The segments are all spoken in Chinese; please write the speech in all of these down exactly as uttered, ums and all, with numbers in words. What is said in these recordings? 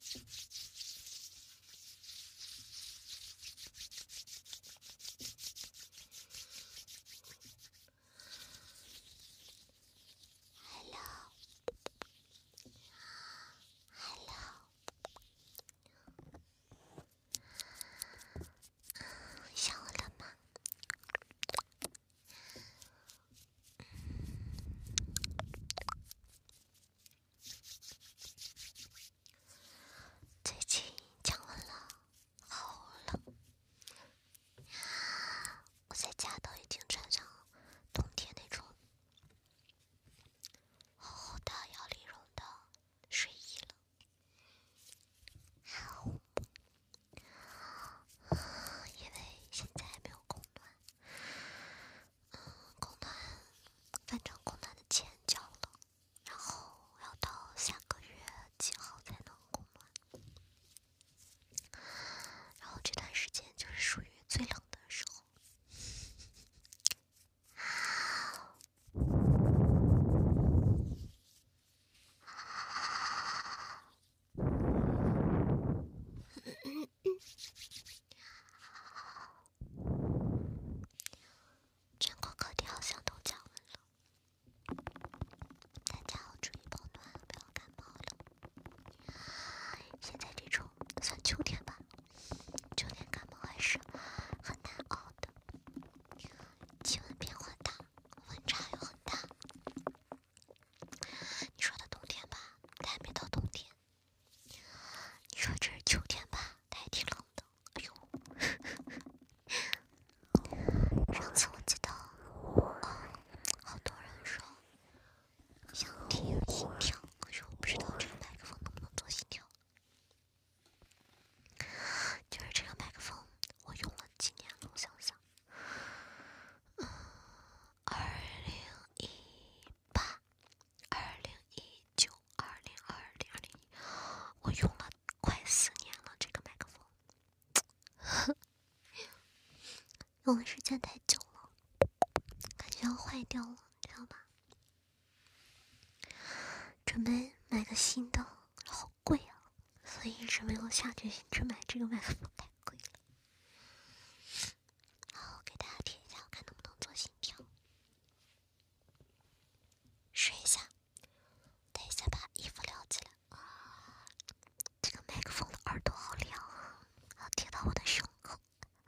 用的时间太久了，感觉要坏掉了，知道吧？准备买个新的，好贵啊，所以一直没有下决心去买这个麦克风，太贵了。好，给大家贴一下，我看能不能做心跳。试一下，等一下把衣服撩起来。啊，这个麦克风的耳朵好凉啊，要贴到我的胸口。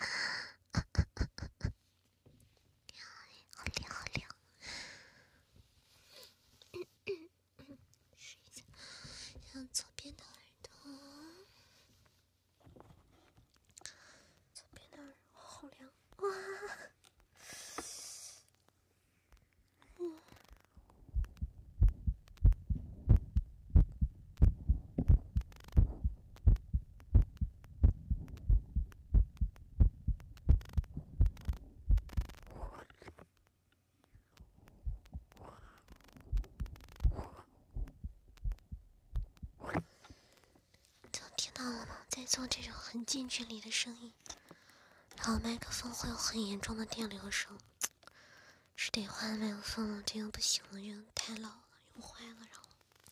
好凉好凉。试一下，像左边的耳朵，左边的耳朵好凉哇！嗯。听到了吗？在做这种很近距离的声音，然后麦克风会有很严重的电流声，是得换麦克风了，这个不行了，这个太老了，用坏了，然后。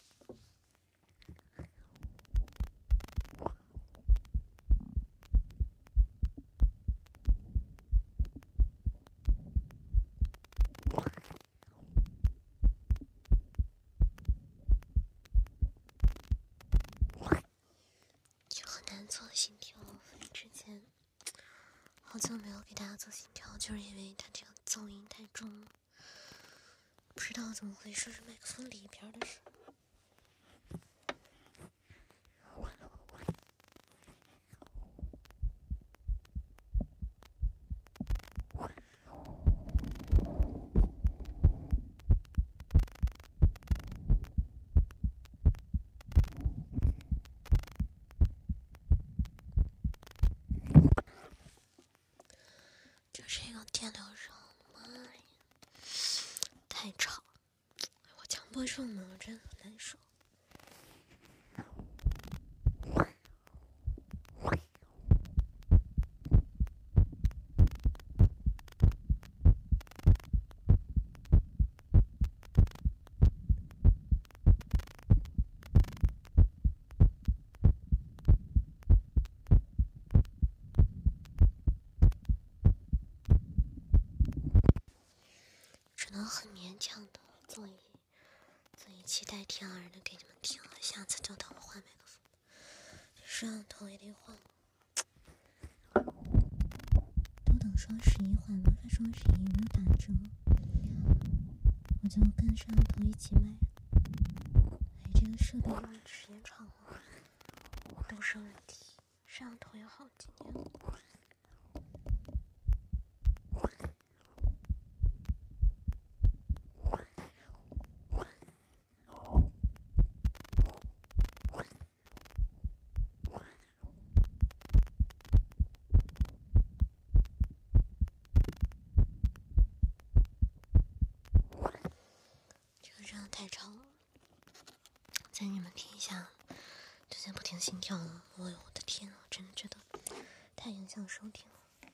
就很难做心跳，之前好久没有给大家做心跳，就是因为它这个噪音太重了，不知道怎么回事，是麦克风里边的事。就是一个电流声，妈呀，太吵！我强迫症呢，我真的很难受。 强的做一做一期代替二人的给你们听了，下次就等我换麦克风，摄像头也得换。都等双十一换吧，看双十一有没有打折，我就跟摄像头一起买。哎，这个设备用时间长了都是问题，摄像头也好几年了。太长了，再给你们听一下，最近不听心跳了，我我的天啊，真的觉得太影响收听了。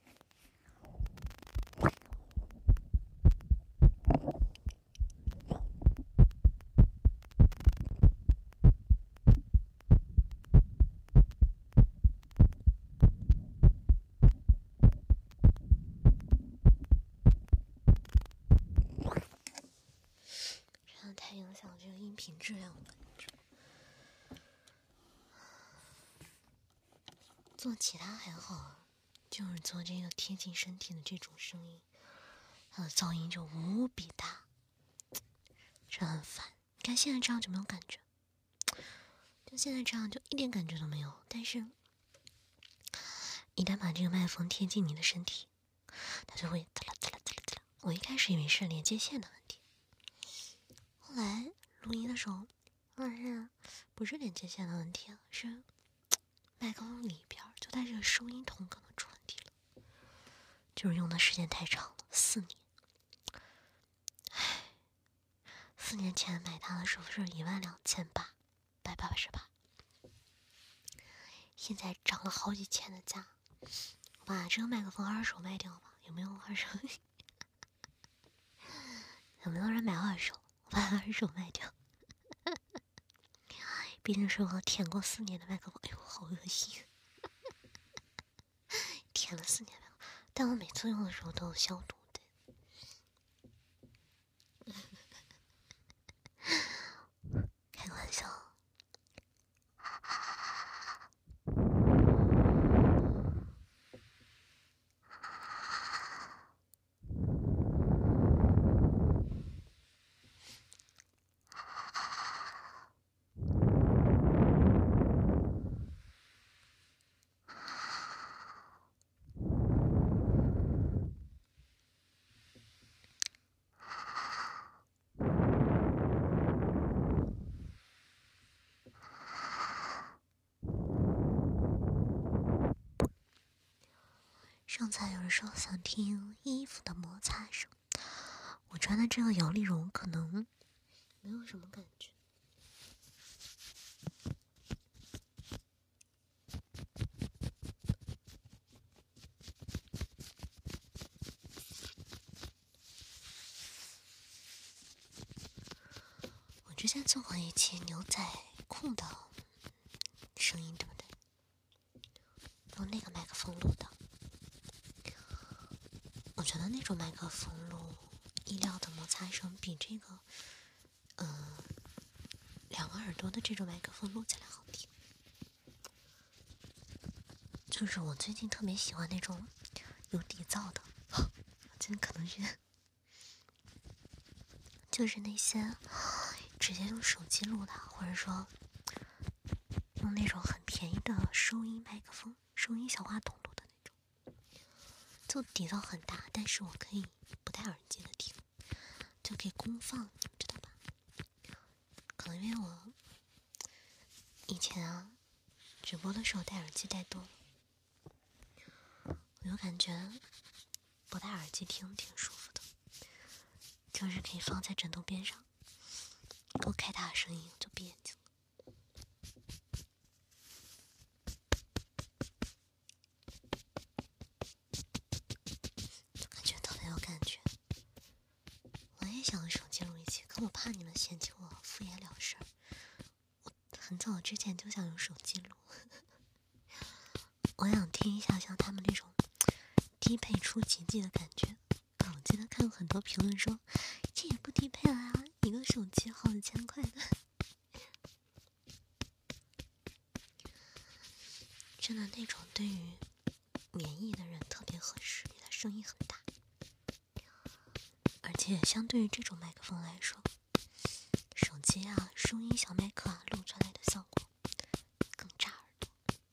太影响这个音频质量了。做其他还好，就是做这个贴近身体的这种声音，它的噪音就无比大，这很烦。你看现在这样就没有感觉，就现在这样就一点感觉都没有。但是，一旦把这个麦克风贴近你的身体，它就会哒啦哒啦哒啦哒啦。我一开始以为是连接线的问题。后来录音的时候，发现不是连接线的问题了，是麦克风里边就带这个收音筒可能出问题了，就是用的时间太长了，四年。唉，四年前买它的时候是一万两千八百八十八，现在涨了好几千的价。我把这个麦克风二手卖掉吧，有没有二手？有没有人买二手？我把二手卖掉。毕竟是我舔过四年的麦克风，哎呦，好恶心！舔了四年麦克风，但我每次用的时候都有消毒的。开个玩笑。上次有人说想听衣服的摩擦声，我穿的这个摇粒绒可能没有什么感觉。我之前做过一期牛仔裤的声音，对不对？用那个麦克风录的。我觉得那种麦克风录衣料的摩擦声比这个，嗯、呃，两个耳朵的这种麦克风录起来好听。就是我最近特别喜欢那种有底噪的，真可能是，就是那些直接用手机录的，或者说用那种很便宜的收音麦克风、收音小话筒录的那种。就底噪很大，但是我可以不戴耳机的听，就可以公放，你们知道吧？可能因为我以前啊直播的时候戴耳机戴多了，我就感觉不戴耳机听挺舒服的，就是可以放在枕头边上，多开大声音就闭眼睛。想手机录一期，可我怕你们嫌弃我敷衍了事儿。我很早之前就想用手机录，我想听一下像他们那种低配出奇迹的感觉。我记得看过很多评论说，以且也不低配了啊，一个手机好几千块的。真的那种对于免疫的人特别合适，它声音很大，而且相对于这种麦克风来说，手机啊、收音小麦克啊录出来的效果更炸耳朵，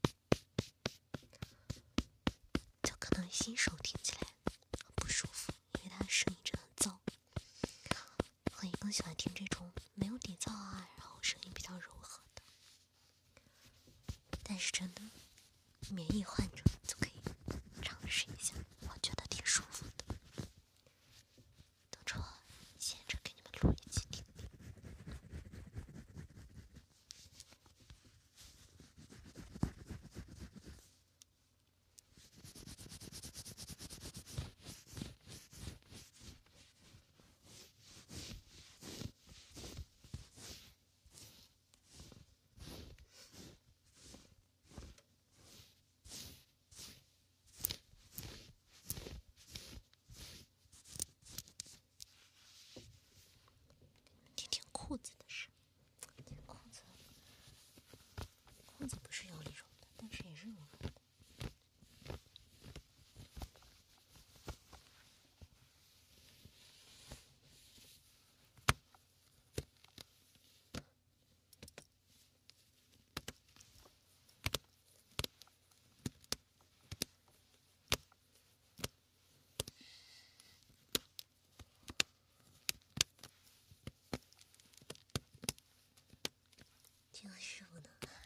就可能新手听起来很不舒服，因为它的声音真的很燥。我也更喜欢听这种没有底噪啊，然后声音比较柔和的。但是真的，免疫患者就可以尝试一下，我觉得挺舒服的。等着我闲着给你们录一期听听。听听裤子的声，裤子，裤子不是有理绒的，但是也是绒绒的。挺舒服的。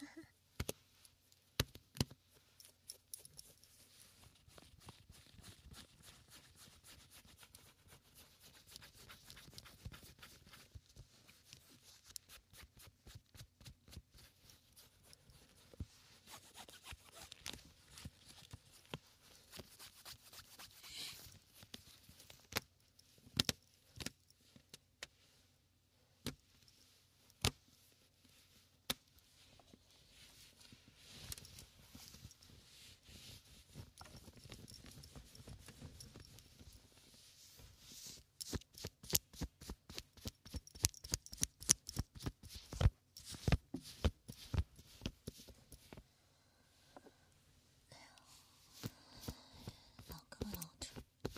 老哥老扯。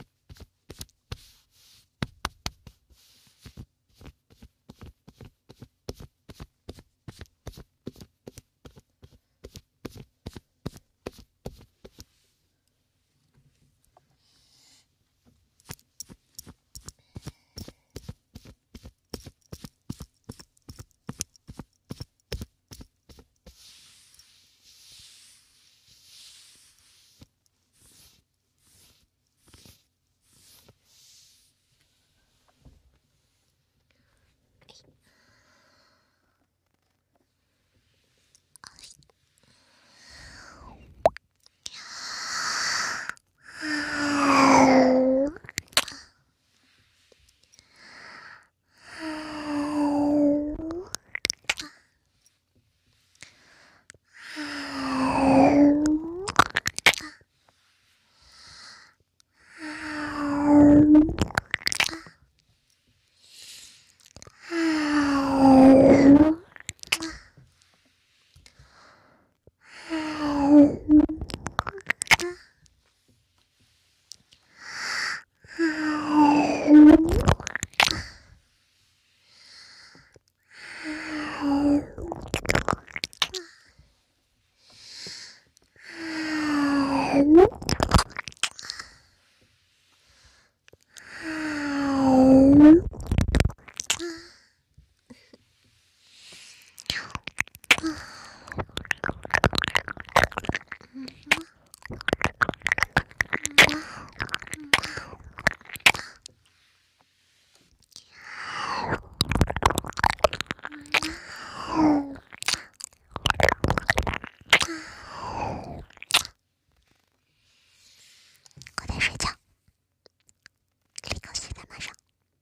我在睡觉，立刻现在马上。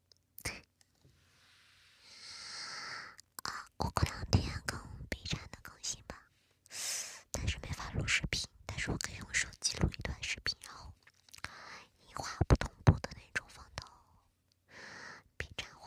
啊，我过两天更 B 站的更新吧，但是没法录视频，但是我可以用手机录一段视频，然后音画不同步的那种放到 B 站或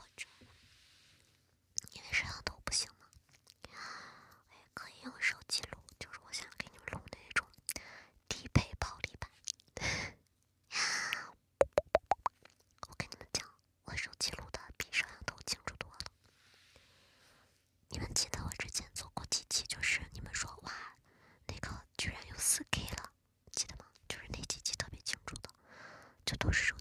四 K 了，记得吗？就是那几集特别清楚的，就都是手